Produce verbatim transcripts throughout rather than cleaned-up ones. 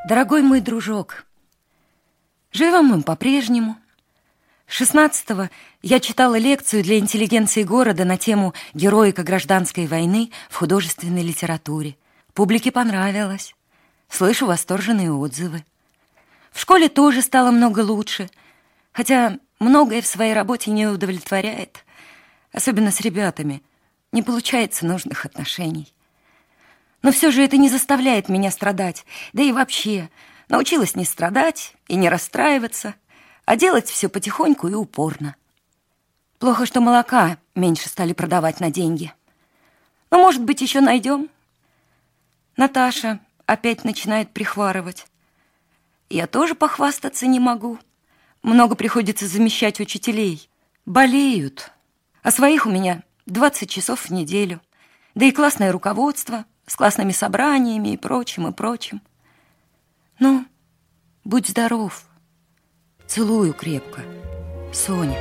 Дорогой мой дружок, живем мы по-прежнему. шестнадцатого я читала лекцию для интеллигенции города на тему «Героика гражданской войны в художественной литературе». Публике понравилось. Слышу восторженные отзывы. В школе тоже стало много лучше, хотя многое в своей работе не удовлетворяет, особенно с ребятами. Не получается нужных отношений. Но все же это не заставляет меня страдать. Да и вообще, научилась не страдать и не расстраиваться, а делать все потихоньку и упорно. Плохо, что молока меньше стали продавать на деньги. Но, может быть, еще найдем. Наташа опять начинает прихварывать. Я тоже похвастаться не могу. Много приходится замещать учителей. Болеют. А своих у меня двадцать часов в неделю. Да и классное руководство с классными собраниями и прочим, и прочим. Ну, будь здоров. Целую крепко. Соня.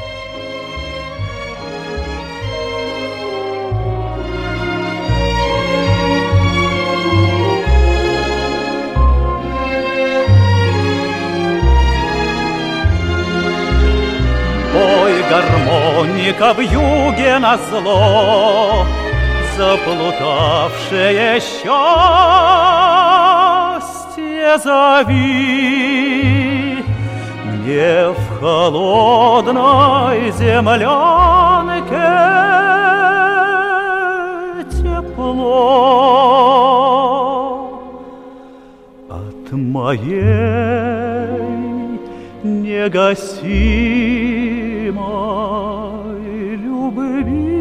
Ой, гармоника в юге назло, заплутавшее счастье зови. Не в холодной землянке тепло от моей негасимой любви.